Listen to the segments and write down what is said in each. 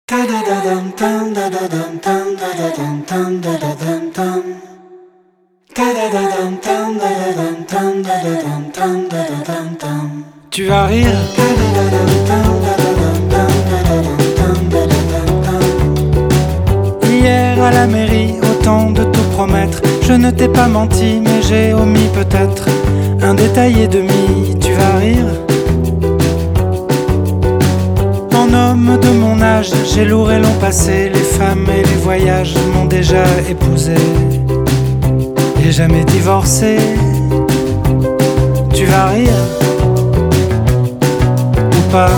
Tu vas rire. Hier à la mairie, autant de tout promettre. Je ne t'ai pas menti, mais j'ai omis peut-être un détail et demi. Tu vas rire. En homme de mon âge, j'ai lourd et long passé. Les femmes et les voyages m'ont déjà épousé et jamais divorcé. Tu vas rire ou pas?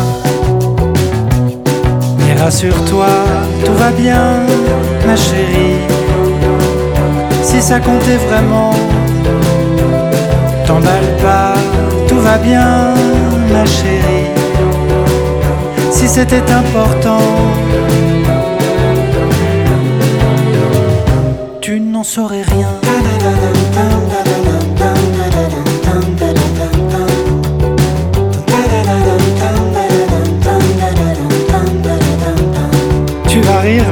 Mais rassure-toi, tout va bien, ma chérie. Si ça comptait vraiment, t'emballe pas, tout va bien, ma chérie. Si c'était important, tu n'en saurais rien. Tu vas rire.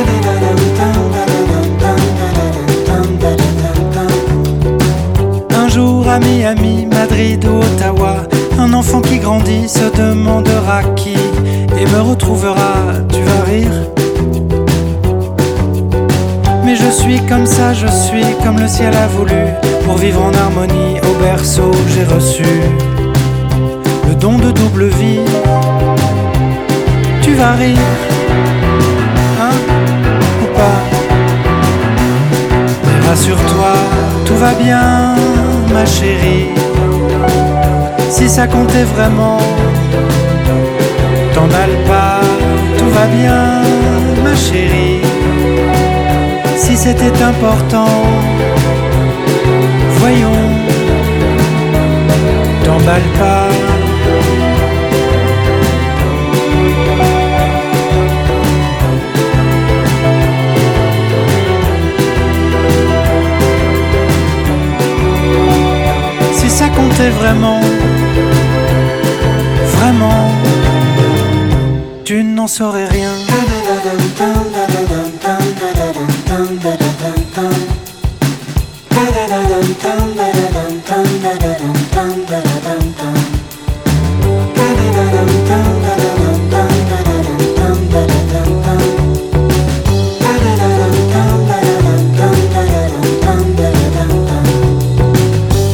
Un jour à Miami, Madrid ou Ottawa, un enfant qui grandit se demandera qui et me retrouvera. Tu vas rire. Mais je suis comme ça, je suis comme le ciel a voulu. Pour vivre en harmonie au berceau, j'ai reçu le don de double vie. Tu vas rire, hein, ou pas? Mais rassure-toi, tout va bien, ma chérie. Si ça comptait vraiment, t'emballe pas, tout va bien, ma chérie. Si c'était important, voyons, t'emballe pas. Si ça comptait vraiment, vraiment, tu n'en saurais rien.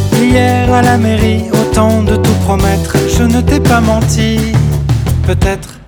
Hier à la mairie, autant de tout promettre. Je ne t'ai pas menti, peut-être